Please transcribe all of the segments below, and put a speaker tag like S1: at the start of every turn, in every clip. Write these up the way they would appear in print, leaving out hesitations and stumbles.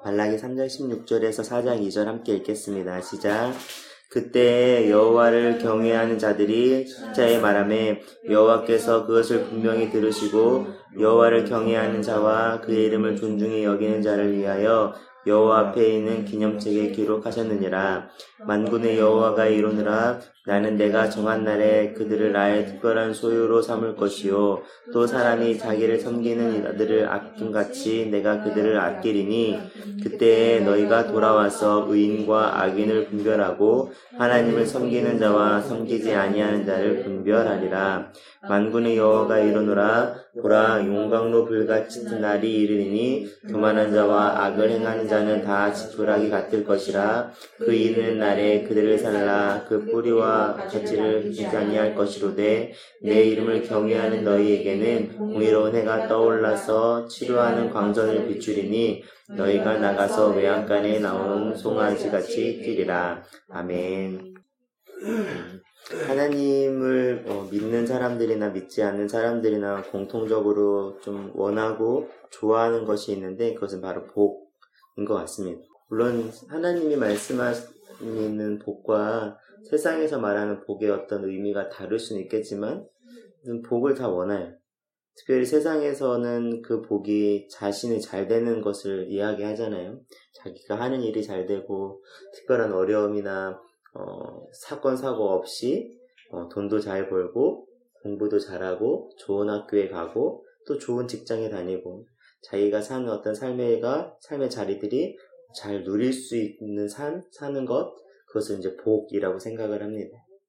S1: 말라기 3장 16절에서 4장 2절 함께 읽겠습니다. 시작. 그때 여호와를 경외하는 자들이 십자에 말하매 여호와께서 그것을 분명히 들으시고 여호와를 경외하는 자와 그의 이름을 존중히 여기는 자를 위하여 여호와 앞에 있는 기념책에 기록하셨느니라. 만군의 여호와가 이르노라. 나는 내가 정한 날에 그들을 나의 특별한 소유로 삼을 것이요 또 사람이 자기를 섬기는 아들을 아낌같이 내가 그들을 아끼리니 그때에 너희가 돌아와서 의인과 악인을 분별하고 하나님을 섬기는 자와 섬기지 아니하는 자를 분별하리라. 만군의 여호와가 이르노라. 보라, 용광로 불같이 튼 날이 이르리니 교만한 자와 악을 행하는 자는 다 지푸라기 같을 것이라. 그 이르는 날에 그들을 살라 그 뿌리와 가지를 주지 아니할 것이로되 내 이름을 경외하는 너희에게는 공의로운 해가 떠올라서 치료하는 광선을 비추리니 너희가 나가서 외양간에 나오는 송아지같이 뛰리라. 아멘. 하나님을 믿는 사람들이나 믿지 않는 사람들이나 공통적으로 좀 원하고 좋아하는 것이 있는데 그것은 바로 복인 것 같습니다. 물론 하나님이 말씀하시는 복과 세상에서 말하는 복의 어떤 의미가 다를 수는 있겠지만 복을 다 원해요. 특별히 세상에서는 그 복이 자신이 잘 되는 것을 이야기하잖아요. 자기가 하는 일이 잘 되고 특별한 어려움이나 사건 사고 없이 돈도 잘 벌고 공부도 잘하고 좋은 학교에 가고 또 좋은 직장에 다니고 자기가 사는 어떤 삶의 자리들이 잘 누릴 수 있는 사는 것, 그것을 이제 복이라고 생각을 합니다.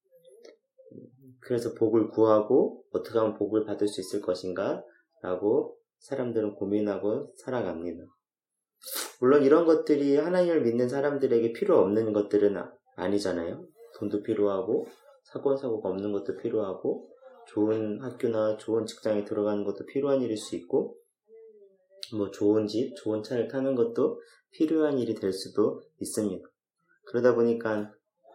S1: 그래서 복을 구하고 어떻게 하면 복을 받을 수 있을 것인가 라고 사람들은 고민하고 살아갑니다. 물론 이런 것들이 하나님을 믿는 사람들에게 필요 없는 것들은 아니잖아요. 돈도 필요하고 사건 사고가 없는 것도 필요하고 좋은 학교나 좋은 직장에 들어가는 것도 필요한 일일 수 있고 좋은 집, 좋은 차를 타는 것도 필요한 일이 될 수도 있습니다. 그러다 보니까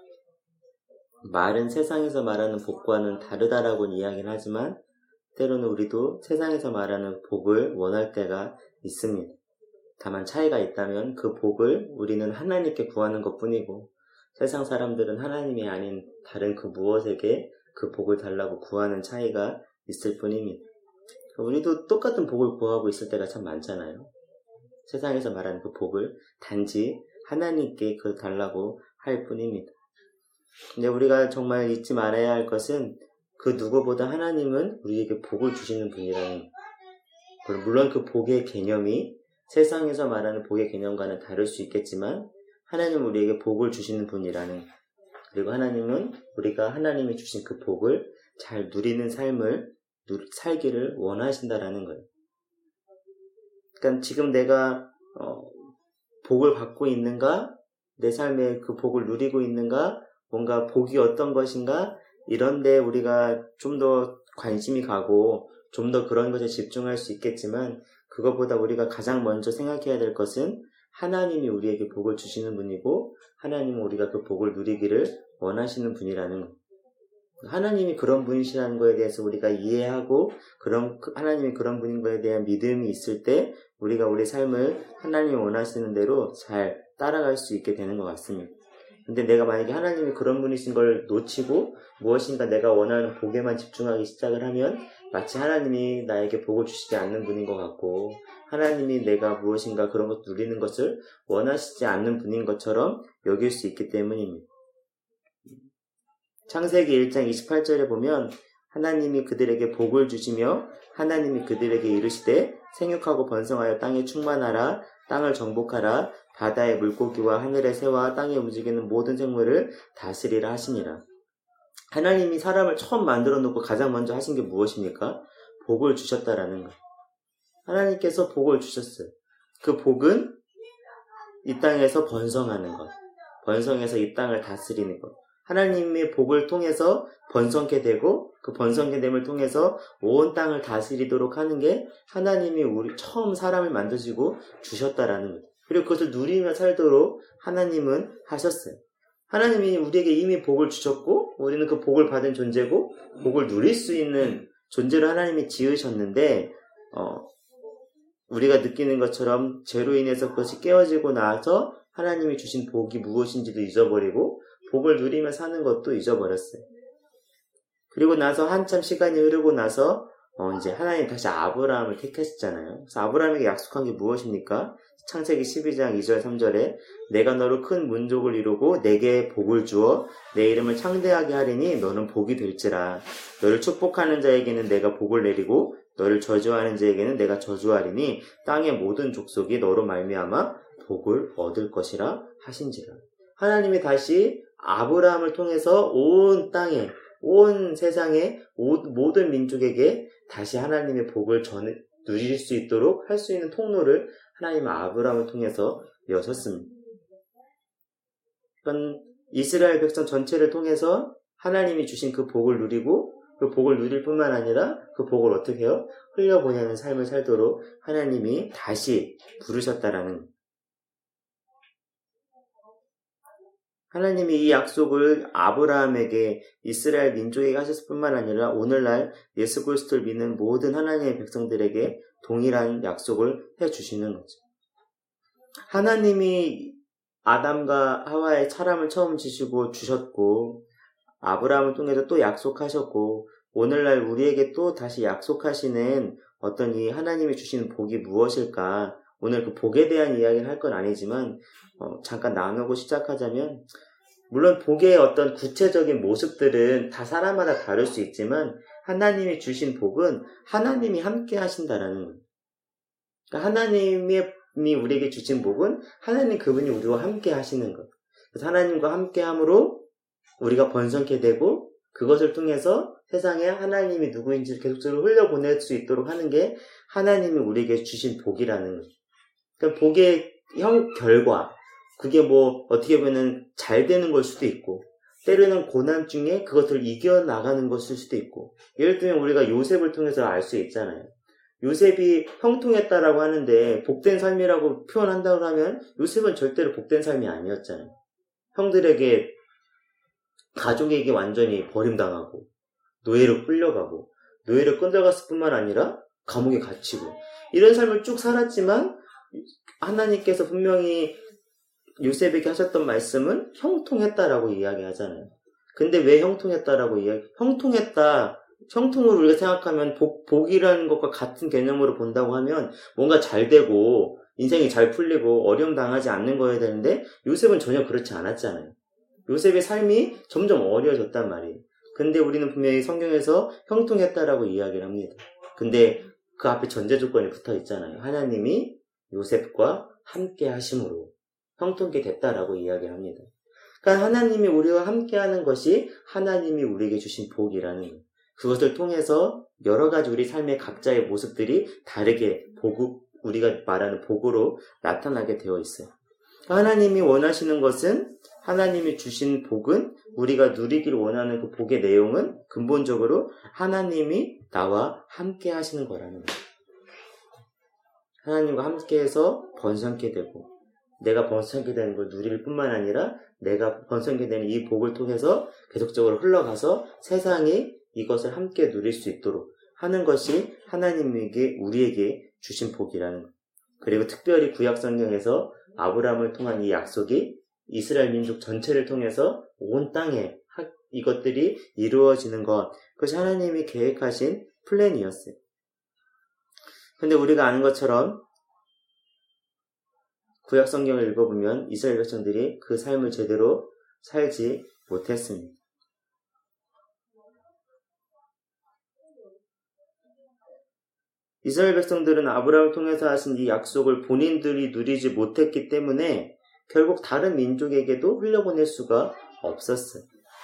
S1: 말은 세상에서 말하는 복과는 다르다라고는 이야기를 하지만 때로는 우리도 세상에서 말하는 복을 원할 때가 있습니다. 다만 차이가 있다면 그 복을 우리는 하나님께 구하는 것뿐이고 세상 사람들은 하나님이 아닌 다른 그 무엇에게 그 복을 달라고 구하는 차이가 있을 뿐입니다. 우리도 똑같은 복을 구하고 있을 때가 참 많잖아요. 세상에서 말하는 그 복을 단지 하나님께 그걸 달라고 할 뿐입니다. 근데 우리가 정말 잊지 말아야 할 것은 그 누구보다 하나님은 우리에게 복을 주시는 분이라는 것. 물론 그 복의 개념이 세상에서 말하는 복의 개념과는 다를 수 있겠지만 하나님은 우리에게 복을 주시는 분이라는 것. 그리고 하나님은 우리가 하나님이 주신 그 복을 잘 누리는 삶을 살기를 원하신다라는 거예요. 그러니까 지금 내가 복을 받고 있는가? 내 삶에 그 복을 누리고 있는가? 뭔가 복이 어떤 것인가? 이런데 우리가 좀 더 관심이 가고 좀 더 그런 것에 집중할 수 있겠지만 그것보다 우리가 가장 먼저 생각해야 될 것은 하나님이 우리에게 복을 주시는 분이고 하나님은 우리가 그 복을 누리기를 원하시는 분이라는 것. 하나님이 그런 분이시라는 것에 대해서 우리가 이해하고 하나님이 그런 분인 것에 대한 믿음이 있을 때 우리가 우리 삶을 하나님이 원하시는 대로 잘 따라갈 수 있게 되는 것 같습니다. 근데 내가 만약에 하나님이 그런 분이신 걸 놓치고 무엇인가 내가 원하는 복에만 집중하기 시작을 하면 마치 하나님이 나에게 복을 주시지 않는 분인 것 같고 하나님이 내가 무엇인가 그런 것 누리는 것을 원하시지 않는 분인 것처럼 여길 수 있기 때문입니다. 창세기 1장 28절에 보면 하나님이 그들에게 복을 주시며 하나님이 그들에게 이르시되 생육하고 번성하여 땅에 충만하라 땅을 정복하라 바다의 물고기와 하늘의 새와 땅에 움직이는 모든 생물을 다스리라 하시니라. 하나님이 사람을 처음 만들어 놓고 가장 먼저 하신 게 무엇입니까? 복을 주셨다라는 것. 하나님께서 복을 주셨어요. 그 복은 이 땅에서 번성하는 것, 번성해서 이 땅을 다스리는 것. 하나님의 복을 통해서 번성케 되고 그 번성케 됨을 통해서 온 땅을 다스리도록 하는 게 하나님이 우리 처음 사람을 만드시고 주셨다라는 거죠. 그리고 그것을 누리며 살도록 하나님은 하셨어요. 하나님이 우리에게 이미 복을 주셨고 우리는 그 복을 받은 존재고 복을 누릴 수 있는 존재로 하나님이 지으셨는데 우리가 느끼는 것처럼 죄로 인해서 그것이 깨어지고 나서 하나님이 주신 복이 무엇인지도 잊어버리고 복을 누리며 사는 것도 잊어버렸어요. 그리고 나서 한참 시간이 흐르고 나서 이제 하나님 다시 아브라함을 택하셨잖아요. 그래서 아브라함에게 약속한 게 무엇입니까? 창세기 12장 2절 3절에 내가 너로 큰 민족을 이루고 내게 복을 주어 내 이름을 창대하게 하리니 너는 복이 될지라. 너를 축복하는 자에게는 내가 복을 내리고 너를 저주하는 자에게는 내가 저주하리니 땅의 모든 족속이 너로 말미암아 복을 얻을 것이라 하신지라. 하나님이 다시 아브라함을 통해서 온 땅에, 온 세상의 모든 민족에게 다시 하나님의 복을 누릴 수 있도록 할 수 있는 통로를 하나님은 아브라함을 통해서 여셨습니다. 그러니까 이스라엘 백성 전체를 통해서 하나님이 주신 그 복을 누리고 그 복을 누릴 뿐만 아니라 그 복을 어떻게 해요? 흘려보내는 삶을 살도록 하나님이 다시 부르셨다라는, 하나님이 이 약속을 아브라함에게 이스라엘 민족에게 하셨을 뿐만 아니라 오늘날 예수 그리스도를 믿는 모든 하나님의 백성들에게 동일한 약속을 해주시는 거죠. 하나님이 아담과 하와의 사람을 처음 지시고 주셨고 아브라함을 통해서 또 약속하셨고 오늘날 우리에게 또 다시 약속하시는 어떤 이 하나님이 주시는 복이 무엇일까? 오늘 그 복에 대한 이야기를 할 건 아니지만 잠깐 나누고 시작하자면, 물론 복의 어떤 구체적인 모습들은 다 사람마다 다를 수 있지만 하나님이 주신 복은 하나님이 함께 하신다라는 거예요. 그러니까 하나님이 우리에게 주신 복은 하나님 그분이 우리와 함께 하시는 것. 그래서 하나님과 함께 함으로 우리가 번성케 되고 그것을 통해서 세상에 하나님이 누구인지를 계속적으로 흘려보낼 수 있도록 하는 게 하나님이 우리에게 주신 복이라는 거예요. 그러니까 복의 결과, 그게 어떻게 보면 잘 되는 걸 수도 있고 때로는 고난 중에 그것을 이겨나가는 것일 수도 있고, 예를 들면 우리가 요셉을 통해서 알 수 있잖아요. 요셉이 형통했다라고 하는데 복된 삶이라고 표현한다고 하면 요셉은 절대로 복된 삶이 아니었잖아요. 형들에게, 가족에게 완전히 버림당하고 노예로 끌려가고 노예로 끌려갔을 뿐만 아니라 감옥에 갇히고 이런 삶을 쭉 살았지만 하나님께서 분명히 요셉에게 하셨던 말씀은 형통했다라고 이야기하잖아요. 근데 왜 형통했다라고 형통을 우리가 생각하면 복이라는 것과 같은 개념으로 본다고 하면 뭔가 잘 되고 인생이 잘 풀리고 어려움 당하지 않는 거여야 되는데 요셉은 전혀 그렇지 않았잖아요. 요셉의 삶이 점점 어려워졌단 말이에요. 근데 우리는 분명히 성경에서 형통했다라고 이야기를 합니다. 근데 그 앞에 전제 조건이 붙어 있잖아요. 하나님이 요셉과 함께 하심으로 형통케 됐다라고 이야기를 합니다. 그러니까 하나님이 우리와 함께 하는 것이 하나님이 우리에게 주신 복이라는 거예요. 그것을 통해서 여러 가지 우리 삶의 각자의 모습들이 다르게 우리가 말하는 복으로 나타나게 되어 있어요. 하나님이 원하시는 것은, 하나님이 주신 복은, 우리가 누리기를 원하는 그 복의 내용은 근본적으로 하나님이 나와 함께 하시는 거라는 거예요. 하나님과 함께해서 번성케 되고 내가 번성케 되는 걸 누릴 뿐만 아니라 내가 번성케 되는 이 복을 통해서 계속적으로 흘러가서 세상이 이것을 함께 누릴 수 있도록 하는 것이 하나님에게 우리에게 주신 복이라는 거예요. 그리고 특별히 구약 성경에서 아브라함을 통한 이 약속이 이스라엘 민족 전체를 통해서 온 땅에 이것들이 이루어지는 것, 그것이 하나님이 계획하신 플랜이었어요. 근데 우리가 아는 것처럼 구약 성경을 읽어보면 이스라엘 백성들이 그 삶을 제대로 살지 못했습니다. 이스라엘 백성들은 아브라함을 통해서 하신 이 약속을 본인들이 누리지 못했기 때문에 결국 다른 민족에게도 흘려보낼 수가 없었어요.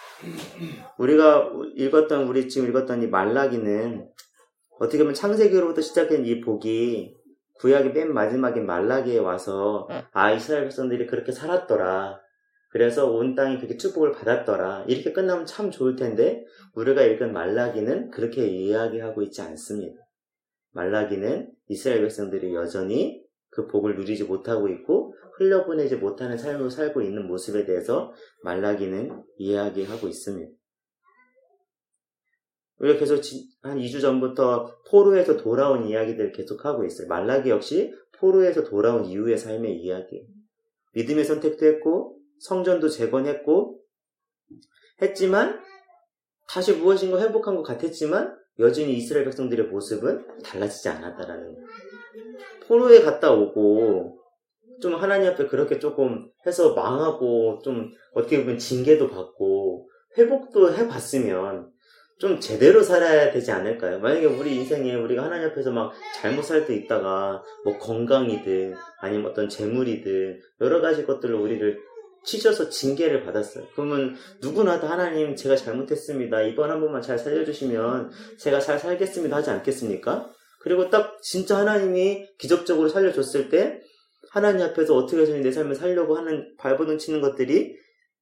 S1: 지금 읽었던 이 말라기는 어떻게 보면 창세기로부터 시작된 이 복이 구약의 맨 마지막에 말라기에 와서 이스라엘 백성들이 그렇게 살았더라. 그래서 온 땅이 그렇게 축복을 받았더라. 이렇게 끝나면 참 좋을 텐데 우리가 읽은 말라기는 그렇게 이야기하고 있지 않습니다. 말라기는 이스라엘 백성들이 여전히 그 복을 누리지 못하고 있고 흘려보내지 못하는 삶을 살고 있는 모습에 대해서 말라기는 이야기하고 있습니다. 우리가 계속 한 2주 전부터 포로에서 돌아온 이야기들 계속하고 있어요. 말라기 역시 포로에서 돌아온 이후의 삶의 이야기. 믿음의 선택도 했고 성전도 재건했고 했지만 다시 무엇인가 회복한 것 같았지만 여전히 이스라엘 백성들의 모습은 달라지지 않았다라는 거예요. 포로에 갔다 오고 좀 하나님 앞에 그렇게 조금 해서 망하고 좀 어떻게 보면 징계도 받고 회복도 해봤으면 좀 제대로 살아야 되지 않을까요? 만약에 우리 인생에 우리가 하나님 앞에서 막 잘못 살 때 있다가 뭐 건강이든 아니면 어떤 재물이든 여러 가지 것들로 우리를 치셔서 징계를 받았어요. 그러면 누구나 다 하나님 제가 잘못했습니다. 이번 한 번만 잘 살려주시면 제가 잘 살겠습니다 하지 않겠습니까? 그리고 딱 진짜 하나님이 기적적으로 살려줬을 때 하나님 앞에서 어떻게 해서 내 삶을 살려고 하는 발버둥 치는 것들이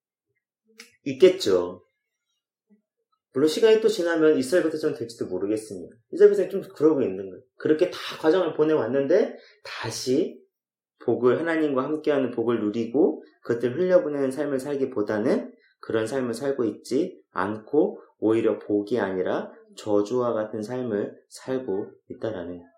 S1: 있겠죠. 물론 시간이 또 지나면 이스라엘 백성처럼 될지도 모르겠습니다. 이스라엘 백성이 좀 그러고 있는 거예요. 그렇게 다 과정을 보내왔는데 다시 복을 하나님과 함께하는 복을 누리고 그것들 흘려보내는 삶을 살기보다는 그런 삶을 살고 있지 않고 오히려 복이 아니라 저주와 같은 삶을 살고 있다라는 거예요.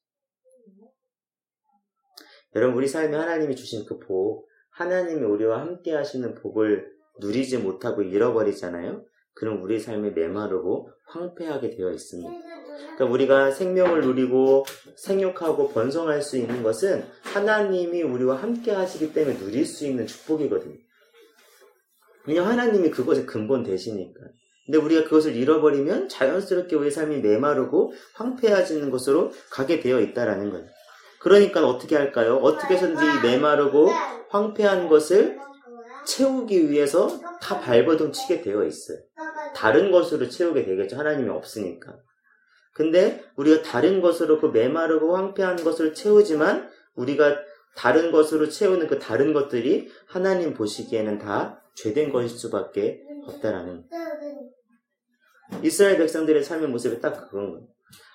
S1: 여러분 우리 삶에 하나님이 주신 그 복, 하나님이 우리와 함께 하시는 복을 누리지 못하고 잃어버리잖아요. 그럼 우리 삶이 메마르고 황폐하게 되어 있습니다. 그러니까 우리가 생명을 누리고 생육하고 번성할 수 있는 것은 하나님이 우리와 함께 하시기 때문에 누릴 수 있는 축복이거든요. 왜냐하면 하나님이 그것의 근본 되시니까. 근데 우리가 그것을 잃어버리면 자연스럽게 우리 삶이 메마르고 황폐해지는 것으로 가게 되어 있다라는 거예요. 그러니까 어떻게 할까요? 어떻게 해서든지 메마르고 황폐한 것을 채우기 위해서 다 발버둥 치게 되어 있어요. 다른 것으로 채우게 되겠죠. 하나님이 없으니까. 근데 우리가 다른 것으로 그 메마르고 황폐한 것을 채우지만 우리가 다른 것으로 채우는 그 다른 것들이 하나님 보시기에는 다 죄된 것일 수밖에 없다라는 거예요. 이스라엘 백성들의 삶의 모습이 딱 그건 거예요.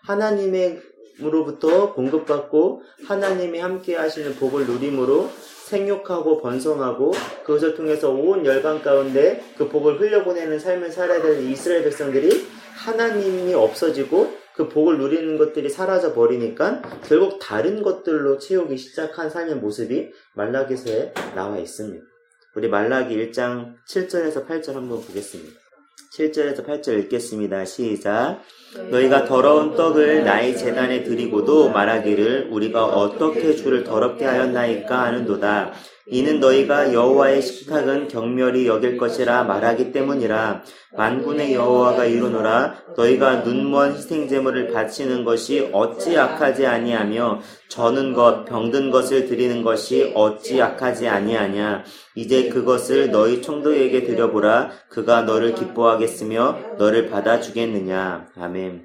S1: 하나님으로부터 공급받고 하나님이 함께 하시는 복을 누림으로 생육하고 번성하고 그것을 통해서 온 열방 가운데 그 복을 흘려보내는 삶을 살아야 되는 이스라엘 백성들이 하나님이 없어지고 그 복을 누리는 것들이 사라져 버리니까 결국 다른 것들로 채우기 시작한 삶의 모습이 말라기서에 나와 있습니다. 우리 말라기 1장 7절에서 8절 한번 보겠습니다. 7절에서 8절 읽겠습니다. 시작. 너희가 더러운 떡을 나의 제단에 드리고도 말하기를 우리가 어떻게 주를 더럽게 하였나이까 하는도다. 이는 너희가 여호와의 식탁은 경멸히 여길 것이라 말하기 때문이라. 만군의 여호와가 이르노라. 너희가 눈먼 희생제물을 바치는 것이 어찌 악하지 아니하며 저는 것 병든 것을 드리는 것이 어찌 악하지 아니하냐. 이제 그것을 너희 총독에게 드려보라. 그가 너를 기뻐하겠으며 너를 받아주겠느냐. 아멘.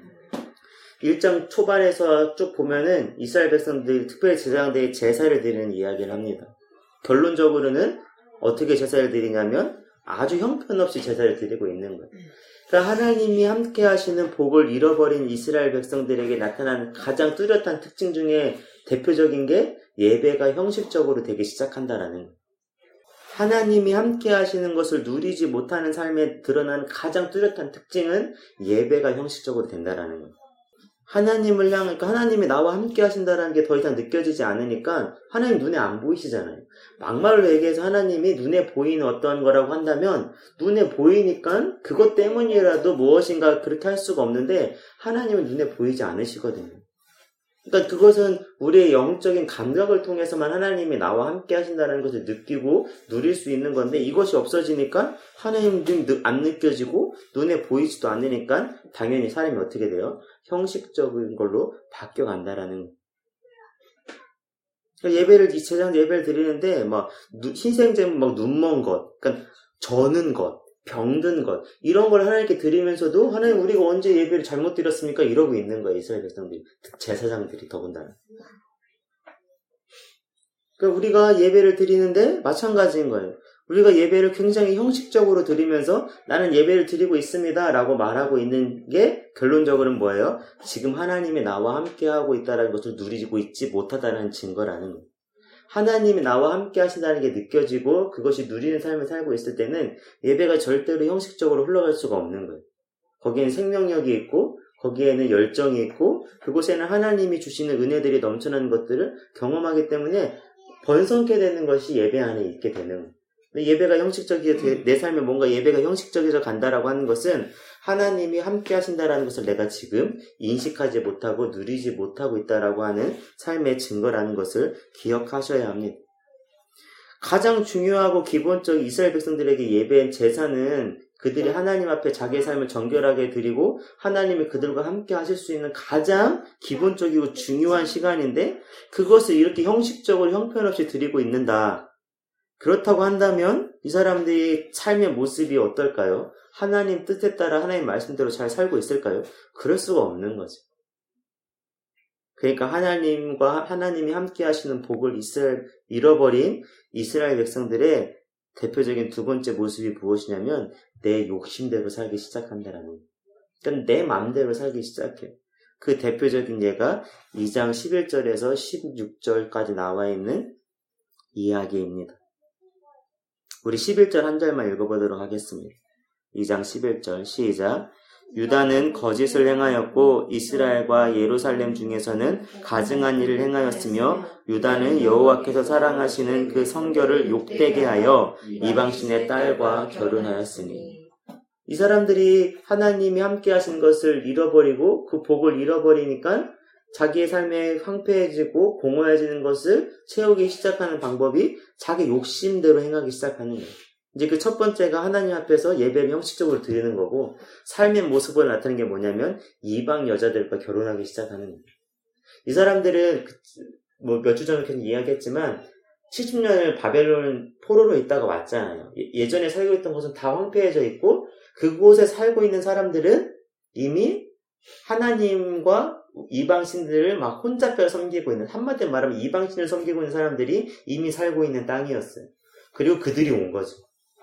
S1: 1장 초반에서 쭉 보면은 이스라엘 백성들이 특별히 제사장들이 제사를 드리는 이야기를 합니다. 결론적으로는 어떻게 제사를 드리냐면 아주 형편없이 제사를 드리고 있는 거예요. 그러니까 하나님이 함께 하시는 복을 잃어버린 이스라엘 백성들에게 나타나는 가장 뚜렷한 특징 중에 대표적인 게 예배가 형식적으로 되기 시작한다라는 거예요. 하나님이 함께 하시는 것을 누리지 못하는 삶에 드러난 가장 뚜렷한 특징은 예배가 형식적으로 된다라는 거예요. 하나님을 향하니까 하나님이 나와 함께 하신다는 게 더 이상 느껴지지 않으니까 하나님 눈에 안 보이시잖아요. 막말로 얘기해서 하나님이 눈에 보이는 어떤 거라고 한다면 눈에 보이니까 그것 때문이라도 무엇인가 그렇게 할 수가 없는데 하나님은 눈에 보이지 않으시거든요. 그러니까 그것은 우리의 영적인 감각을 통해서만 하나님이 나와 함께 하신다는 것을 느끼고 누릴 수 있는 건데 이것이 없어지니까 하나님은 안 느껴지고 눈에 보이지도 않으니까 당연히 사람이 어떻게 돼요? 형식적인 걸로 바뀌어간다라는. 그러니까 예배를 제사장 예배를 드리는데 막 희생제물 막 눈먼 것, 그러니까 저는 것, 병든 것 이런 걸 하나님께 드리면서도 하나님 우리가 언제 예배를 잘못 드렸습니까? 이러고 있는 거예요. 이스라엘 백성들이 제사장들이 더군다나. 그러니까 우리가 예배를 드리는데 마찬가지인 거예요. 우리가 예배를 굉장히 형식적으로 드리면서 나는 예배를 드리고 있습니다 라고 말하고 있는 게 결론적으로는 뭐예요? 지금 하나님이 나와 함께하고 있다는 것을 누리고 있지 못하다는 증거라는 거예요. 하나님이 나와 함께 하신다는 게 느껴지고 그것이 누리는 삶을 살고 있을 때는 예배가 절대로 형식적으로 흘러갈 수가 없는 거예요. 거기에는 생명력이 있고 거기에는 열정이 있고 그곳에는 하나님이 주시는 은혜들이 넘쳐나는 것들을 경험하기 때문에 번성케 되는 것이 예배 안에 있게 되는. 예배가 형식적이게 내 삶에 뭔가 예배가 형식적이져 간다라고 하는 것은 하나님이 함께 하신다라는 것을 내가 지금 인식하지 못하고 누리지 못하고 있다라고 하는 삶의 증거라는 것을 기억하셔야 합니다. 가장 중요하고 기본적인 이스라엘 백성들에게 예배의 제사는 그들이 하나님 앞에 자기의 삶을 정결하게 드리고 하나님이 그들과 함께 하실 수 있는 가장 기본적이고 중요한 시간인데 그것을 이렇게 형식적으로 형편없이 드리고 있는다. 그렇다고 한다면 이 사람들이 삶의 모습이 어떨까요? 하나님 뜻에 따라 하나님 말씀대로 잘 살고 있을까요? 그럴 수가 없는 거죠. 그러니까 하나님이 함께 하시는 복을 잃어버린 이스라엘 백성들의 대표적인 두 번째 모습이 무엇이냐면 내 욕심대로 살기 시작한다라는 거예요. 그러니까 내 마음대로 살기 시작해. 그 대표적인 예가 2장 11절에서 16절까지 나와 있는 이야기입니다. 우리 11절 한 절만 읽어보도록 하겠습니다. 2장 11절 시작. 유다는 거짓을 행하였고 이스라엘과 예루살렘 중에서는 가증한 일을 행하였으며 유다는 여호와께서 사랑하시는 그 성결을 욕되게 하여 이방신의 딸과 결혼하였으니. 이 사람들이 하나님이 함께 하신 것을 잃어버리고 그 복을 잃어버리니까 자기의 삶에 황폐해지고 공허해지는 것을 채우기 시작하는 방법이 자기 욕심대로 행하기 시작하는 거예요. 이제 그 첫 번째가 하나님 앞에서 예배를 형식적으로 드리는 거고 삶의 모습을 나타내는 게 뭐냐면 이방 여자들과 결혼하기 시작하는 거예요. 이 사람들은 몇 주 전에 계속 이야기했지만 70년을 바벨론 포로로 있다가 왔잖아요. 예전에 살고 있던 곳은 다 황폐해져 있고 그곳에 살고 있는 사람들은 이미 하나님과 이방신들을 막 혼잡혀 섬기고 있는, 한마디로 말하면 이방신을 섬기고 있는 사람들이 이미 살고 있는 땅이었어요. 그리고 그들이 온 거죠.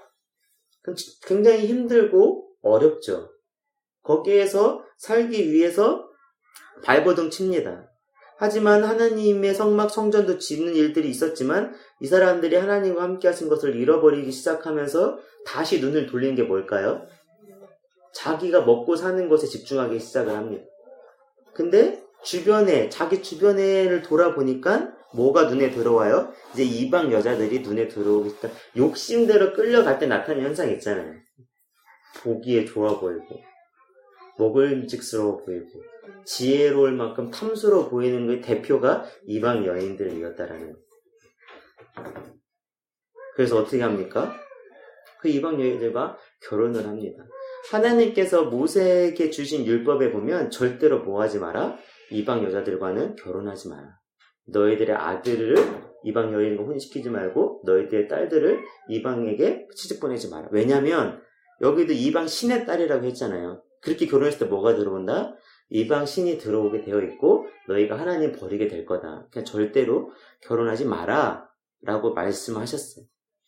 S1: 굉장히 힘들고 어렵죠. 거기에서 살기 위해서 발버둥 칩니다. 하지만 하나님의 성전도 짓는 일들이 있었지만 이 사람들이 하나님과 함께 하신 것을 잃어버리기 시작하면서 다시 눈을 돌리는 게 뭘까요? 자기가 먹고 사는 것에 집중하기 시작을 합니다. 근데 자기 주변에를 돌아보니까 뭐가 눈에 들어와요? 이제 이방 여자들이 눈에 들어오기 시작. 욕심대로 끌려갈 때 나타나는 현상이 있잖아요. 보기에 좋아 보이고 먹을직스러워 보이고 지혜로울 만큼 탐스러워 보이는 그 대표가 이방 여인들이었다라는. 그래서 어떻게 합니까? 그 이방 여인들과 결혼을 합니다. 하나님께서 모세에게 주신 율법에 보면 절대로 뭐하지 마라? 이방 여자들과는 결혼하지 마라. 너희들의 아들을 이방 여인과 혼인시키지 말고 너희들의 딸들을 이방에게 시집 보내지 마라. 왜냐하면 여기도 이방 신의 딸이라고 했잖아요. 그렇게 결혼했을 때 뭐가 들어온다? 이방 신이 들어오게 되어 있고 너희가 하나님 버리게 될 거다. 그냥 절대로 결혼하지 마라 라고 말씀하셨어요.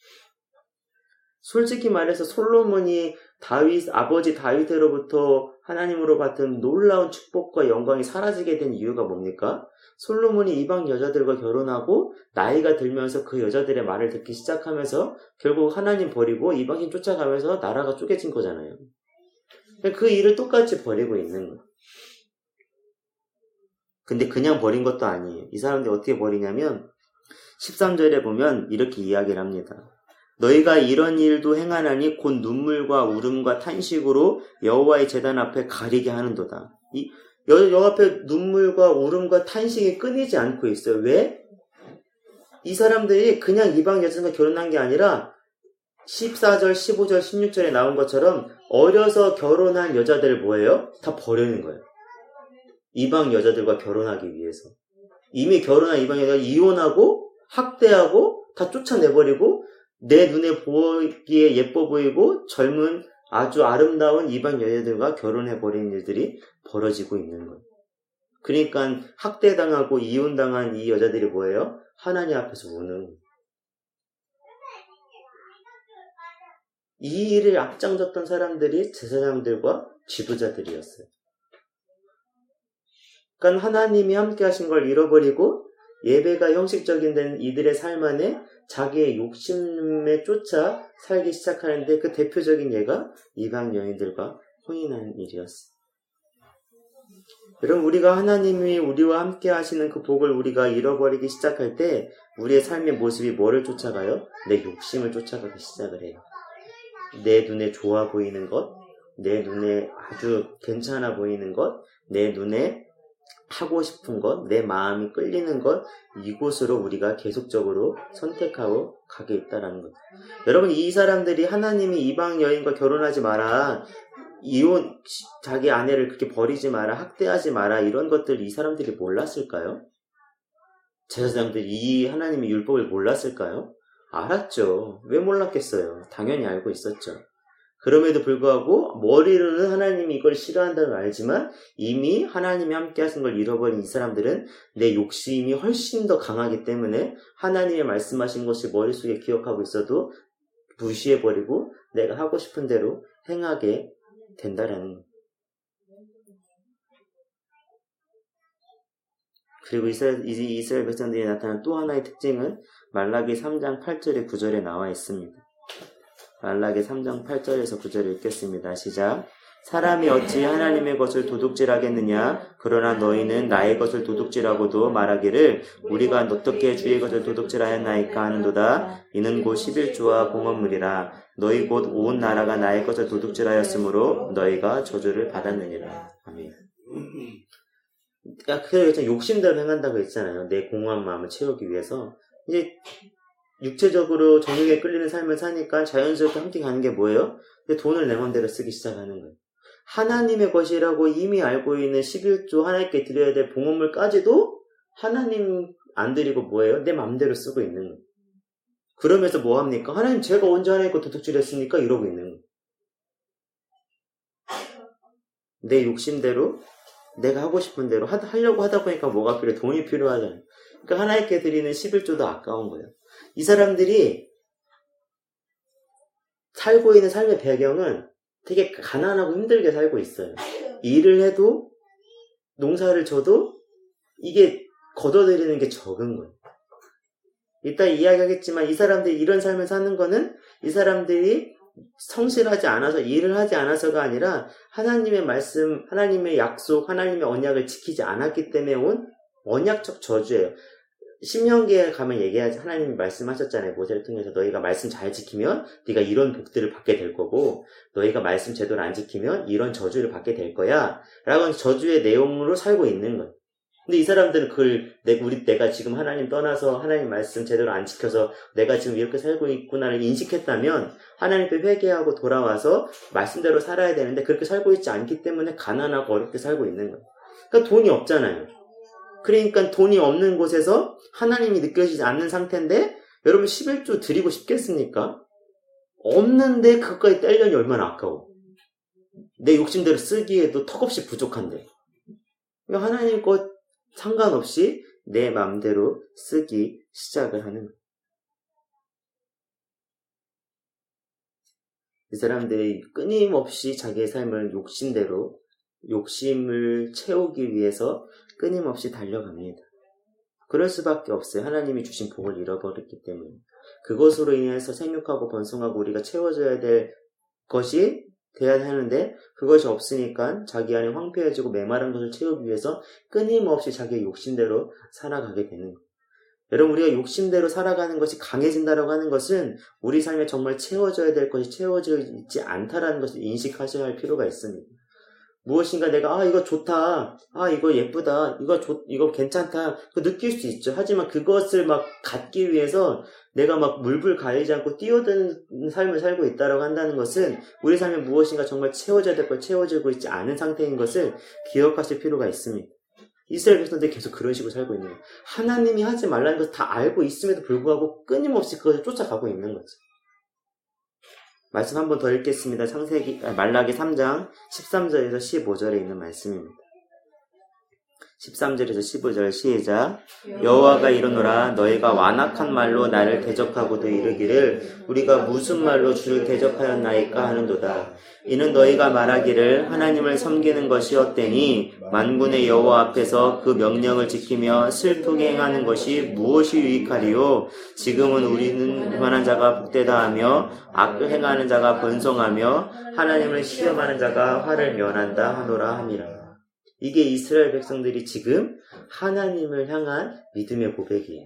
S1: 솔직히 말해서 솔로몬이 아버지 다윗으로부터 하나님으로 받은 놀라운 축복과 영광이 사라지게 된 이유가 뭡니까? 솔로몬이 이방 여자들과 결혼하고 나이가 들면서 그 여자들의 말을 듣기 시작하면서 결국 하나님 버리고 이방신 쫓아가면서 나라가 쪼개진 거잖아요. 그 일을 똑같이 버리고 있는 거예요. 근데 그냥 버린 것도 아니에요. 이 사람들이 어떻게 버리냐면 13절에 보면 이렇게 이야기를 합니다. 너희가 이런 일도 행하나니 곧 눈물과 울음과 탄식으로 여호와의 제단 앞에 가리게 하는도다. 여호와 앞에 눈물과 울음과 탄식이 끊이지 않고 있어요. 왜? 이 사람들이 그냥 이방 여자들과 결혼한 게 아니라 14절, 15절, 16절에 나온 것처럼 어려서 결혼한 여자들을 뭐예요? 다 버리는 거예요. 이방 여자들과 결혼하기 위해서. 이미 결혼한 이방 여자가 이혼하고 학대하고 다 쫓아내버리고 내 눈에 보기에 예뻐 보이고 젊은 아주 아름다운 이방 여자들과 결혼해버리는 일들이 벌어지고 있는 거예요. 그러니까 학대당하고 이혼당한 이 여자들이 뭐예요? 하나님 앞에서 우는 거예요. 이 일을 앞장섰던 사람들이 제사장들과 지도자들이었어요. 그러니까 하나님이 함께 하신 걸 잃어버리고 예배가 형식적인 된 이들의 삶 안에 자기의 욕심에 쫓아 살기 시작하는데 그 대표적인 예가 이방 여인들과 혼인하는 일이었어. 여러분, 우리가 하나님이 우리와 함께 하시는 그 복을 우리가 잃어버리기 시작할 때 우리의 삶의 모습이 뭐를 쫓아가요? 내 욕심을 쫓아가기 시작을 해요. 내 눈에 좋아 보이는 것, 내 눈에 아주 괜찮아 보이는 것, 내 눈에 하고 싶은 것, 내 마음이 끌리는 것, 이곳으로 우리가 계속적으로 선택하고 가게 있다라는 거죠. 여러분, 이 사람들이 하나님이 이방 여인과 결혼하지 마라, 이혼, 자기 아내를 그렇게 버리지 마라, 학대하지 마라, 이런 것들 이 사람들이 몰랐을까요? 제사장들이 이 하나님의 율법을 몰랐을까요? 알았죠. 왜 몰랐겠어요? 당연히 알고 있었죠. 그럼에도 불구하고 머리로는 하나님이 이걸 싫어한다는 걸 알지만 이미 하나님이 함께 하신 걸 잃어버린 이 사람들은 내 욕심이 훨씬 더 강하기 때문에 하나님의 말씀하신 것을 머릿속에 기억하고 있어도 무시해버리고 내가 하고 싶은 대로 행하게 된다라는 거예요. 그리고 이스라엘 백성들이 나타난 또 하나의 특징은 말라기 3장 8절에 9절에 나와 있습니다. 말라기 3장 8절에서 9절을 읽겠습니다. 시작. 사람이 어찌 하나님의 것을 도둑질하겠느냐? 그러나 너희는 나의 것을 도둑질하고도 말하기를 우리가 어떻게 주의 것을 도둑질하였나이까 하는도다. 이는 곧 11조와 봉헌물이라. 너희 곧 온 나라가 나의 것을 도둑질하였으므로 너희가 저주를 받았느니라. 아멘. 그래서 욕심대로 행한다고 했잖아요. 내 공허한 마음을 채우기 위해서. 이제 육체적으로 정욕에 끌리는 삶을 사니까 자연스럽게 함께 가는 게 뭐예요? 돈을 내 맘대로 쓰기 시작하는 거예요. 하나님의 것이라고 이미 알고 있는 11조 하나님께 드려야 될 봉헌물까지도 하나님 안 드리고 뭐예요? 내 맘대로 쓰고 있는 거예요. 그러면서 뭐 합니까? 하나님 제가 언제 하나님 거 도둑질했습니까? 이러고 있는 거예요. 내 욕심대로 내가 하고 싶은 대로 하려고 하다 보니까 뭐가 필요해? 돈이 필요하잖아요. 그러니까 하나님께 드리는 11조도 아까운 거예요. 이 사람들이 살고 있는 삶의 배경은 되게 가난하고 힘들게 살고 있어요. 일을 해도 농사를 져도 이게 걷어들이는 게 적은 거예요. 이따 이야기하겠지만 이 사람들이 이런 삶을 사는 거는 이 사람들이 성실하지 않아서 일을 하지 않아서가 아니라 하나님의 말씀, 하나님의 약속, 하나님의 언약을 지키지 않았기 때문에 온 언약적 저주예요. 신명기에 가면 얘기하지, 하나님이 말씀하셨잖아요. 모세를 통해서 너희가 말씀 잘 지키면 네가 이런 복들을 받게 될 거고 너희가 말씀 제대로 안 지키면 이런 저주를 받게 될 거야 라고 저주의 내용으로 살고 있는 거예요. 근데 이 사람들은 그걸 내가 지금 하나님 떠나서 하나님 말씀 제대로 안 지켜서 내가 지금 이렇게 살고 있구나를 인식했다면 하나님께 회개하고 돌아와서 말씀대로 살아야 되는데 그렇게 살고 있지 않기 때문에 가난하고 어렵게 살고 있는 거예요. 그러니까 돈이 없잖아요. 그러니까 돈이 없는 곳에서 하나님이 느껴지지 않는 상태인데 여러분 11조 드리고 싶겠습니까? 없는데 그것까지 떼려니 얼마나 아까워. 내 욕심대로 쓰기에도 턱없이 부족한데. 그러니까 하나님 것 상관없이 내 마음대로 쓰기 시작을 하는 거예요. 이 사람들이 끊임없이 자기의 삶을 욕심을 채우기 위해서 끊임없이 달려갑니다. 그럴 수밖에 없어요. 하나님이 주신 복을 잃어버렸기 때문에. 그것으로 인해서 생육하고 번성하고 우리가 채워져야 될 것이 돼야 하는데 그것이 없으니까 자기 안에 황폐해지고 메마른 것을 채우기 위해서 끊임없이 자기의 욕심대로 살아가게 되는 거예요. 여러분, 우리가 욕심대로 살아가는 것이 강해진다라고 하는 것은 우리 삶에 정말 채워져야 될 것이 채워져 있지 않다라는 것을 인식하셔야 할 필요가 있습니다. 무엇인가 내가 이거 좋다, 이거 예쁘다, 이거 괜찮다, 느낄 수 있죠. 하지만 그것을 막 갖기 위해서 내가 막 물불 가리지 않고 뛰어드는 삶을 살고 있다라고 한다는 것은 우리 삶에 무엇인가 정말 채워져야 될 것 채워지고 있지 않은 상태인 것을 기억하실 필요가 있습니다. 이스라엘 백성들이 계속 그런 식으로 살고 있는 거예요. 하나님이 하지 말라는 것을 다 알고 있음에도 불구하고 끊임없이 그것을 쫓아가고 있는 거죠. 말씀 한 번 더 읽겠습니다. 말라기 3장 13절에서 15절에 있는 말씀입니다. 13절에서 15절 시작. 여호와가 이르노라 너희가 완악한 말로 나를 대적하고도 이르기를 우리가 무슨 말로 주를 대적하였나이까 하는도다. 이는 너희가 말하기를 하나님을 섬기는 것이 헛되니 만군의 여호와 앞에서 그 명령을 지키며 슬프게 행하는 것이 무엇이 유익하리요. 지금은 우리는 그만한 자가 복되다 하며 악을 행하는 자가 번성하며 하나님을 시험하는 자가 화를 면한다 하노라 함이라. 이게 이스라엘 백성들이 지금 하나님을 향한 믿음의 고백이에요.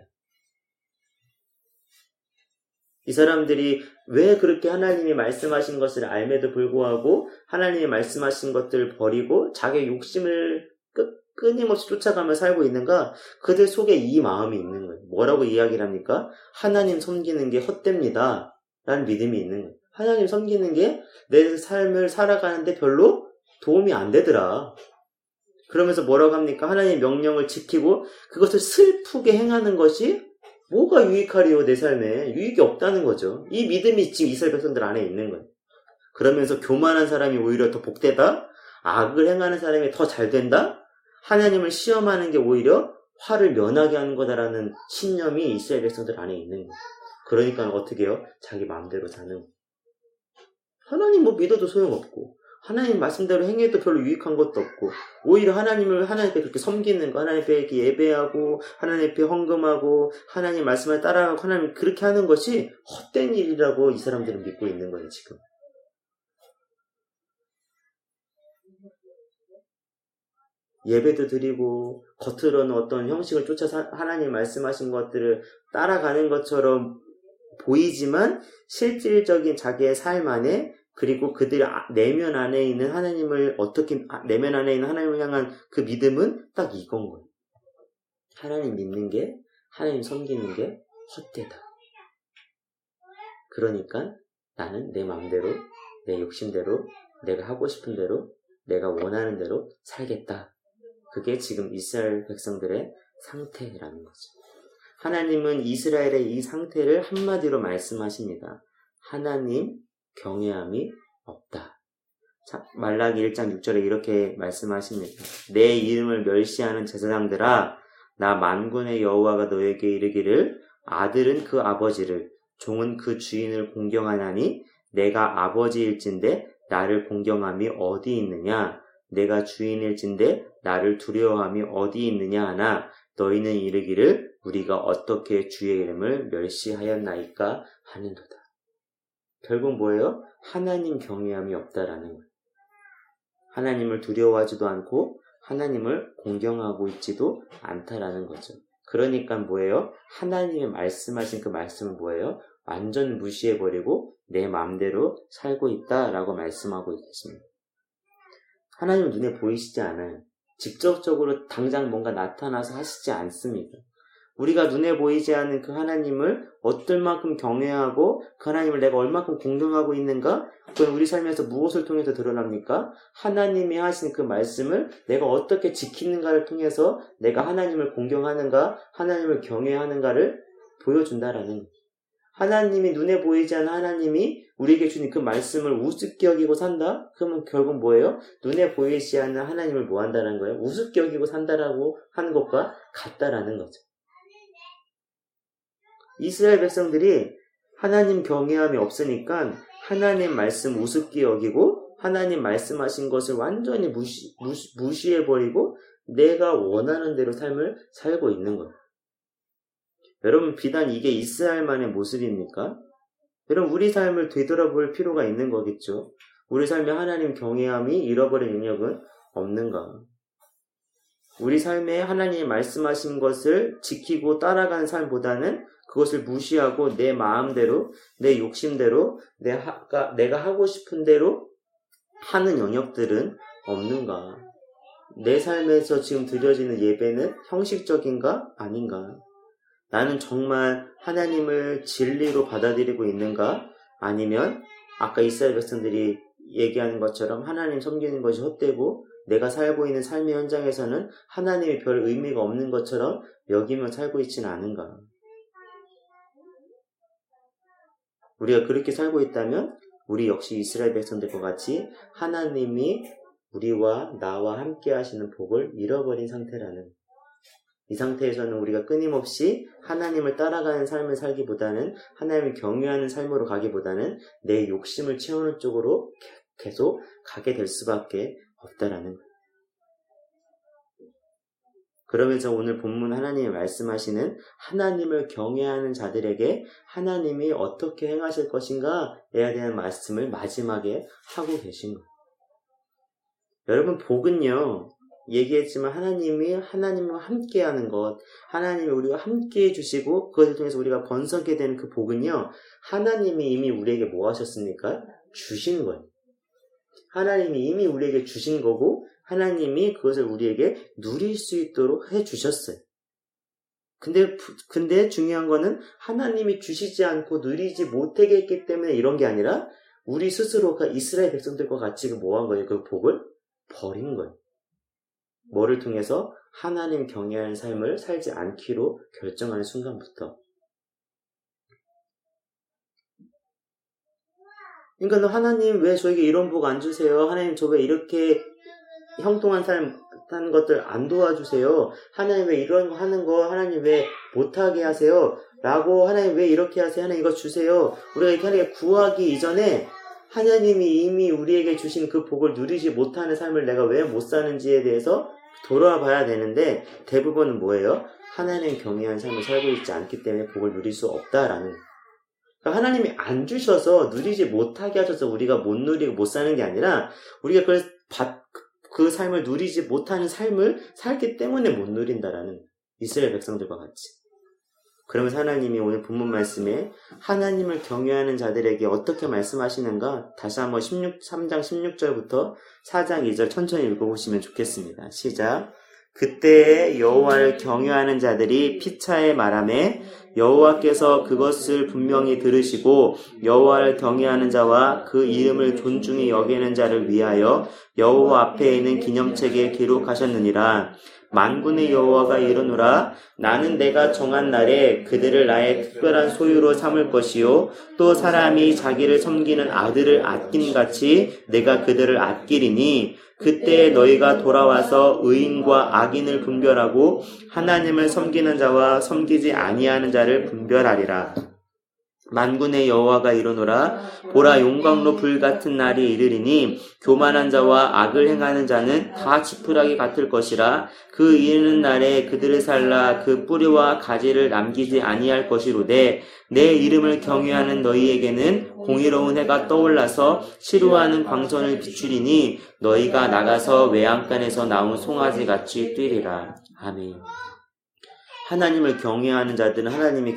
S1: 이 사람들이 왜 그렇게 하나님이 말씀하신 것을 알매도 불구하고 하나님이 말씀하신 것들을 버리고 자기 욕심을 끊임없이 쫓아가며 살고 있는가? 그들 속에 이 마음이 있는 거예요. 뭐라고 이야기를 합니까? 하나님 섬기는 게 헛됩니다 라는 믿음이 있는 거예요. 하나님 섬기는 게 내 삶을 살아가는데 별로 도움이 안 되더라. 그러면서 뭐라고 합니까? 하나님의 명령을 지키고 그것을 슬프게 행하는 것이 뭐가 유익하리요? 내 삶에 유익이 없다는 거죠. 이 믿음이 지금 이스라엘 백성들 안에 있는 거예요. 그러면서 교만한 사람이 오히려 더 복되다? 악을 행하는 사람이 더 잘 된다? 하나님을 시험하는 게 오히려 화를 면하게 하는 거다라는 신념이 이스라엘 백성들 안에 있는 거예요. 그러니까 어떻게 해요? 자기 마음대로 사는 거예요. 하나님 믿어도 소용없고 하나님 말씀대로 행해도 별로 유익한 것도 없고 오히려 하나님을 하나님께 그렇게 섬기는 거, 하나님께 이렇게 예배하고 하나님께 헌금하고 하나님 말씀을 따라가고 하나님 그렇게 하는 것이 헛된 일이라고 이 사람들은 믿고 있는 거예요. 지금 예배도 드리고 겉으로는 어떤 형식을 쫓아서 하나님 말씀하신 것들을 따라가는 것처럼 보이지만 실질적인 자기의 삶 안에 그리고 그들 내면 안에 있는 하나님을 내면 안에 있는 하나님을 향한 그 믿음은 딱 이건 거예요. 하나님 믿는 게, 하나님 섬기는 게 헛되다. 그러니까 나는 내 마음대로, 내 욕심대로, 내가 하고 싶은 대로, 내가 원하는 대로 살겠다. 그게 지금 이스라엘 백성들의 상태라는 거죠. 하나님은 이스라엘의 이 상태를 한마디로 말씀하십니다. 하나님 경외함이 없다. 자, 말라기 1장 6절에 이렇게 말씀하십니다. 내 이름을 멸시하는 제사장들아 나 만군의 여호와가 너에게 이르기를 아들은 그 아버지를 종은 그 주인을 공경하나니 내가 아버지일진데 나를 공경함이 어디 있느냐 내가 주인일진데 나를 두려워함이 어디 있느냐 하나 너희는 이르기를 우리가 어떻게 주의 이름을 멸시하였나이까 하는도다. 결국 뭐예요? 하나님 경외함이 없다라는 거예요. 하나님을 두려워하지도 않고 하나님을 공경하고 있지도 않다라는 거죠. 그러니까 뭐예요? 하나님의 말씀하신 그 말씀은 뭐예요? 완전 무시해버리고 내 마음대로 살고 있다라고 말씀하고 있습니다. 하나님은 눈에 보이시지 않아요. 직접적으로 당장 뭔가 나타나서 하시지 않습니다. 우리가 눈에 보이지 않는 그 하나님을 어떨 만큼 경외하고 그 하나님을 내가 얼마큼 공경하고 있는가? 그건 우리 삶에서 무엇을 통해서 드러납니까? 하나님이 하신 그 말씀을 내가 어떻게 지키는가를 통해서 내가 하나님을 공경하는가, 하나님을 경외하는가를 보여준다라는 거예요. 하나님이 눈에 보이지 않는 하나님이 우리에게 주는 그 말씀을 우습게 여기고 산다? 그러면 결국 뭐예요? 눈에 보이지 않는 하나님을 뭐 한다는 거예요? 우습게 여기고 산다라고 하는 것과 같다라는 거죠. 이스라엘 백성들이 하나님 경외함이 없으니까 하나님 말씀 우습게 여기고 하나님 말씀하신 것을 완전히 무시해버리고 내가 원하는 대로 삶을 살고 있는 거예요. 여러분 비단 이게 이스라엘만의 모습입니까? 여러분 우리 삶을 되돌아볼 필요가 있는 거겠죠. 우리 삶에 하나님 경외함이 잃어버린 영역은 없는가? 우리 삶에 하나님이 말씀하신 것을 지키고 따라가는 삶보다는 그것을 무시하고 내 마음대로, 내 욕심대로, 내가 하고 싶은 대로 하는 영역들은 없는가? 내 삶에서 지금 드려지는 예배는 형식적인가? 아닌가? 나는 정말 하나님을 진리로 받아들이고 있는가? 아니면 아까 이스라엘 백성들이 얘기하는 것처럼 하나님 섬기는 것이 헛되고 내가 살고 있는 삶의 현장에서는 하나님이 별 의미가 없는 것처럼 여기며 살고 있지는 않은가? 우리가 그렇게 살고 있다면 우리 역시 이스라엘 백성들과 같이 하나님이 나와 함께 하시는 복을 잃어버린 상태라는, 이 상태에서는 우리가 끊임없이 하나님을 따라가는 삶을 살기보다는, 하나님을 경외하는 삶으로 가기보다는 내 욕심을 채우는 쪽으로 계속 가게 될 수밖에 없다라는 거예요. 그러면서 오늘 본문 하나님이 말씀하시는 하나님을 경외하는 자들에게 하나님이 어떻게 행하실 것인가에 대한 말씀을 마지막에 하고 계신 거예요. 여러분, 복은요, 얘기했지만 하나님과 함께하는 것, 하나님이 우리와 함께해 주시고 그것을 통해서 우리가 번성하게 되는 그 복은요, 하나님이 이미 우리에게 뭐 하셨습니까? 주신 거예요. 하나님이 이미 우리에게 주신 거고 하나님이 그것을 우리에게 누릴 수 있도록 해주셨어요. 근데 중요한 거는 하나님이 주시지 않고 누리지 못하게 했기 때문에 이런 게 아니라 우리 스스로가 이스라엘 백성들과 같이 뭐 한 거예요? 그 복을 버린 거예요. 뭐를 통해서? 하나님 경외하는 삶을 살지 않기로 결정하는 순간부터. 그러니까 하나님 왜 저에게 이런 복 안 주세요? 하나님 저 왜 이렇게 형통한 삶 하는 것들 안 도와주세요? 하나님 왜 이런 거 하는 거 하나님 왜 못하게 하세요? 라고 하나님 왜 이렇게 하세요? 하나님 이거 주세요. 우리가 이렇게 하나님께 구하기 이전에 하나님이 이미 우리에게 주신 그 복을 누리지 못하는 삶을 내가 왜 못 사는지에 대해서 돌아와 봐야 되는데 대부분은 뭐예요? 하나님 경외한 삶을 살고 있지 않기 때문에 복을 누릴 수 없다라는, 그러니까 하나님이 안 주셔서 누리지 못하게 하셔서 우리가 못 누리고 못 사는 게 아니라 우리가 그 삶을 누리지 못하는 삶을 살기 때문에 못 누린다라는, 이스라엘 백성들과 같이. 그러면서 하나님이 오늘 본문 말씀에 하나님을 경외하는 자들에게 어떻게 말씀하시는가? 다시 한번 3장 16절부터 4장 2절 천천히 읽어보시면 좋겠습니다. 시작. 그때에 여호와를 경외하는 자들이 피차에 말하매 여호와께서 그것을 분명히 들으시고 여호와를 경외하는 자와 그 이름을 존중히 여기는 자를 위하여 여호와 앞에 있는 기념책에 기록하셨느니라. 만군의 여호와가 이르노라. 나는 내가 정한 날에 그들을 나의 특별한 소유로 삼을 것이요 또 사람이 자기를 섬기는 아들을 아낀같이 내가 그들을 아끼리니 그때 너희가 돌아와서 의인과 악인을 분별하고 하나님을 섬기는 자와 섬기지 아니하는 자를 분별하리라. 만군의 여호와가 이르노라. 보라, 용광로 불같은 날이 이르리니 교만한 자와 악을 행하는 자는 다 지푸라기 같을 것이라. 그 이르는 날에 그들을 살라 그 뿌리와 가지를 남기지 아니할 것이로되 내 이름을 경외하는 너희에게는 공의로운 해가 떠올라서 시루하는 광선을 비추리니 너희가 나가서 외양간에서 나온 송아지같이 뛰리라. 아멘. 하나님을 경외하는 자들은 하나님의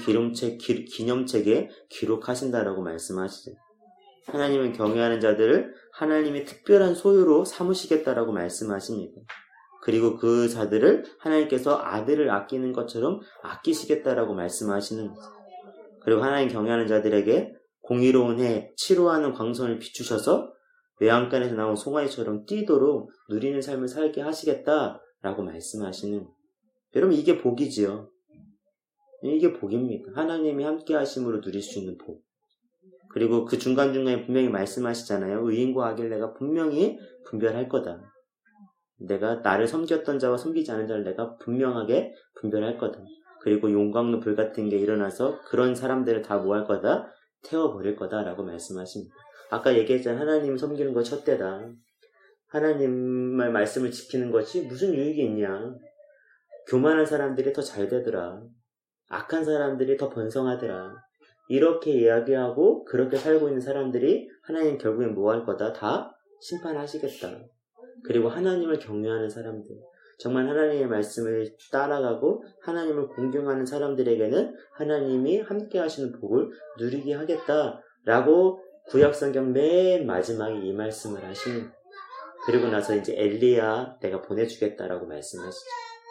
S1: 기념책에 기록하신다라고 말씀하시죠. 하나님을 경외하는 자들을 하나님의 특별한 소유로 삼으시겠다라고 말씀하십니다. 그리고 그 자들을 하나님께서 아들을 아끼는 것처럼 아끼시겠다라고 말씀하시는 거죠. 그리고 하나님 경외하는 자들에게 공의로운 해, 치루하는 광선을 비추셔서 외양간에서 나온 송아지처럼 뛰도록 누리는 삶을 살게 하시겠다라고 말씀하시는 거예요. 여러분, 이게 복이지요. 이게 복입니다. 하나님이 함께 하심으로 누릴 수 있는 복. 그리고 그 중간중간에 분명히 말씀하시잖아요. 의인과 악을 내가 분명히 분별할 거다. 내가 나를 섬겼던 자와 섬기지 않은 자를 내가 분명하게 분별할 거다. 그리고 용광로 불 같은 게 일어나서 그런 사람들을 다 뭐 할 거다? 태워버릴 거다라고 말씀하십니다. 아까 얘기했잖아요. 하나님 섬기는 거 첫째다. 하나님의 말씀을 지키는 것이 무슨 유익이 있냐. 교만한 사람들이 더 잘 되더라. 악한 사람들이 더 번성하더라. 이렇게 이야기하고 그렇게 살고 있는 사람들이 하나님 결국엔 뭐 할 거다? 다 심판하시겠다. 그리고 하나님을 경외하는 사람들, 정말 하나님의 말씀을 따라가고 하나님을 공경하는 사람들에게는 하나님이 함께 하시는 복을 누리게 하겠다라고 구약성경 맨 마지막에 이 말씀을 하시는, 그리고 나서 이제 엘리야 내가 보내주겠다라고 말씀하시죠.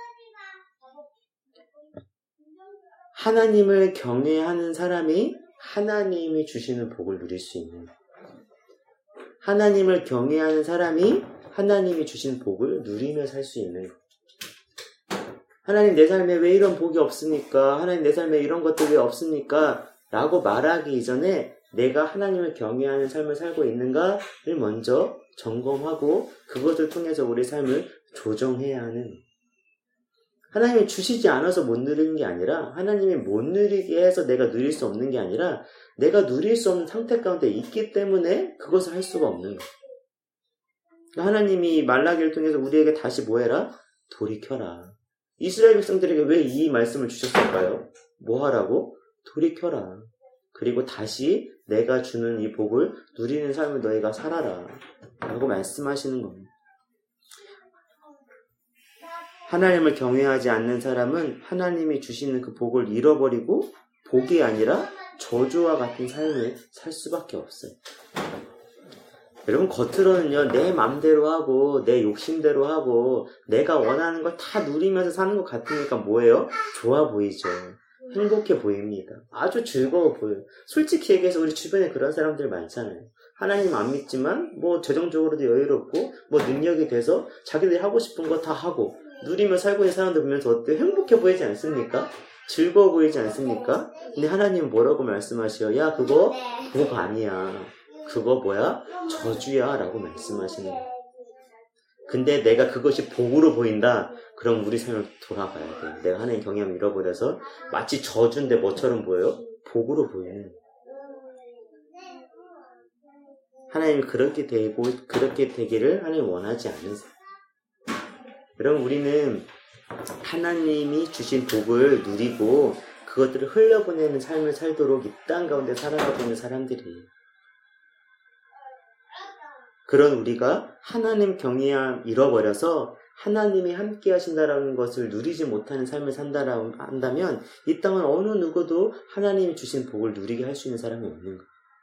S1: 하나님을 경외하는 사람이 하나님이 주시는 복을 누릴 수 있는, 하나님을 경외하는 사람이 하나님이 주신 복을 누리며 살 수 있는, 하나님 내 삶에 왜 이런 복이 없습니까? 하나님 내 삶에 이런 것들이 왜 없습니까? 라고 말하기 이전에 내가 하나님을 경외하는 삶을 살고 있는가를 먼저 점검하고 그것을 통해서 우리 삶을 조정해야 하는, 하나님이 주시지 않아서 못 누리는 게 아니라 하나님이 못 누리게 해서 내가 누릴 수 없는 게 아니라 내가 누릴 수 없는 상태 가운데 있기 때문에 그것을 할 수가 없는 거예요. 하나님이 말라기를 통해서 우리에게 다시 뭐 해라? 돌이켜라. 이스라엘 백성들에게 왜 이 말씀을 주셨을까요? 뭐 하라고? 돌이켜라. 그리고 다시 내가 주는 이 복을 누리는 삶을 너희가 살아라 라고 말씀하시는 겁니다. 하나님을 경외하지 않는 사람은 하나님이 주시는 그 복을 잃어버리고 복이 아니라 저주와 같은 삶을 살 수밖에 없어요. 여러분, 겉으로는요, 내 맘대로 하고 내 욕심대로 하고 내가 원하는 걸 다 누리면서 사는 것 같으니까 뭐예요? 좋아 보이죠. 행복해 보입니다. 아주 즐거워 보여요. 솔직히 얘기해서 우리 주변에 그런 사람들 많잖아요. 하나님 안 믿지만 뭐 재정적으로도 여유롭고 뭐 능력이 돼서 자기들이 하고 싶은 거 다 하고 누리며 살고 있는 사람들 보면서 어때요? 행복해 보이지 않습니까? 즐거워 보이지 않습니까? 근데 하나님은 뭐라고 말씀하셔요? 야, 그거 복 아니야. 그거 뭐야? 저주야 라고 말씀하시는 거예요. 근데 내가 그것이 복으로 보인다? 그럼 우리 삶을 돌아가야 돼요. 내가 하나님 경외함을 잃어버려서 마치 저주인데 뭐처럼 보여요? 복으로 보이는 거예요. 하나님이 그렇게 되기를 하나님 원하지 않으세요. 여러분, 우리는 하나님이 주신 복을 누리고 그것들을 흘려보내는 삶을 살도록 이 땅 가운데 살아가고 있는 사람들이에요. 그런 우리가 하나님 경외함 잃어버려서 하나님이 함께 하신다라는 것을 누리지 못하는 삶을 산다라고 한다면 이 땅은 어느 누구도 하나님이 주신 복을 누리게 할 수 있는 사람이 없는 거예요.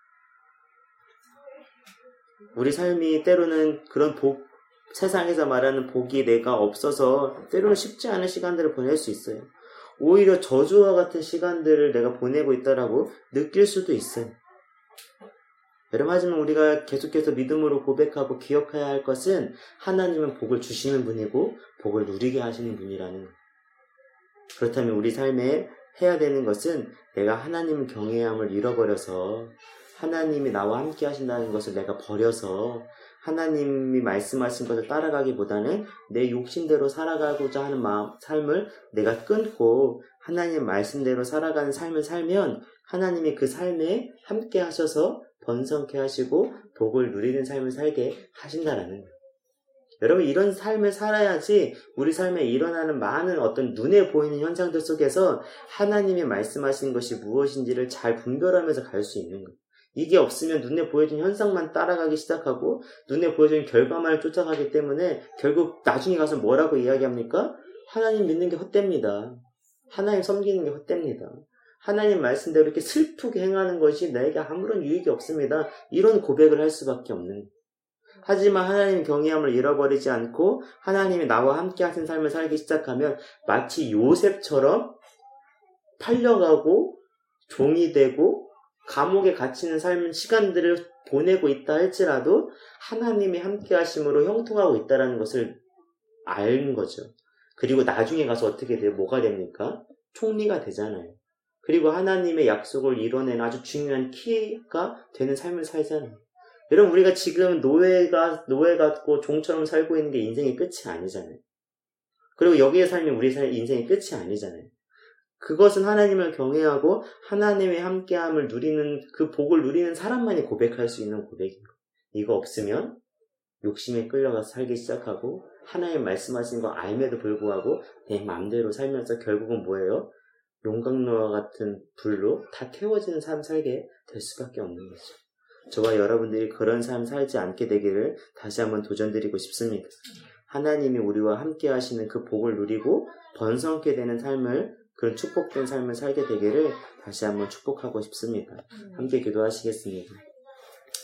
S1: 우리 삶이 때로는 그런 복, 세상에서 말하는 복이 내가 없어서 때로는 쉽지 않은 시간들을 보낼 수 있어요. 오히려 저주와 같은 시간들을 내가 보내고 있다라고 느낄 수도 있어요. 여러분, 하지만 우리가 계속해서 믿음으로 고백하고 기억해야 할 것은 하나님은 복을 주시는 분이고 복을 누리게 하시는 분이라는 거예요. 그렇다면 우리 삶에 해야 되는 것은 내가 하나님 경외함을 잃어버려서 하나님이 나와 함께 하신다는 것을 내가 버려서 하나님이 말씀하신 것을 따라가기보다는 내 욕심대로 살아가고자 하는 삶을 내가 끊고 하나님 말씀대로 살아가는 삶을 살면 하나님이 그 삶에 함께 하셔서 번성케 하시고 복을 누리는 삶을 살게 하신다라는 거예요. 여러분, 이런 삶을 살아야지 우리 삶에 일어나는 많은 어떤 눈에 보이는 현상들 속에서 하나님이 말씀하신 것이 무엇인지를 잘 분별하면서 갈 수 있는 거예요. 이게 없으면 눈에 보여진 현상만 따라가기 시작하고 눈에 보여진 결과만을 쫓아가기 때문에 결국 나중에 가서 뭐라고 이야기합니까? 하나님 믿는 게 헛됩니다. 하나님 섬기는 게 헛됩니다. 하나님 말씀대로 이렇게 슬프게 행하는 것이 나에게 아무런 유익이 없습니다. 이런 고백을 할 수밖에 없는. 하지만 하나님 경외함을 잃어버리지 않고 하나님이 나와 함께 하신 삶을 살기 시작하면 마치 요셉처럼 팔려가고 종이 되고 감옥에 갇히는 삶 시간들을 보내고 있다 할지라도 하나님이 함께 하심으로 형통하고 있다는 것을 아는 거죠. 그리고 나중에 가서 어떻게 돼요? 뭐가 됩니까? 총리가 되잖아요. 그리고 하나님의 약속을 이뤄낸 아주 중요한 키가 되는 삶을 살잖아요. 여러분, 우리가 지금 노예 같고 종처럼 살고 있는 게 인생의 끝이 아니잖아요. 그리고 여기의 삶이 우리 인생의 끝이 아니잖아요. 그것은 하나님을 경외하고 하나님의 함께함을 누리는 그 복을 누리는 사람만이 고백할 수 있는 고백이에요. 이거 없으면 욕심에 끌려가서 살기 시작하고 하나님 말씀하신 거 알매도 불구하고 내 마음대로 살면서 결국은 뭐예요? 용광로와 같은 불로 다 태워지는 삶 살게 될 수밖에 없는 거죠. 저와 여러분들이 그런 삶 살지 않게 되기를 다시 한번 도전드리고 싶습니다. 하나님이 우리와 함께 하시는 그 복을 누리고 번성케 되는 삶을, 그런 축복된 삶을 살게 되기를 다시 한번 축복하고 싶습니다. 함께 기도하시겠습니다.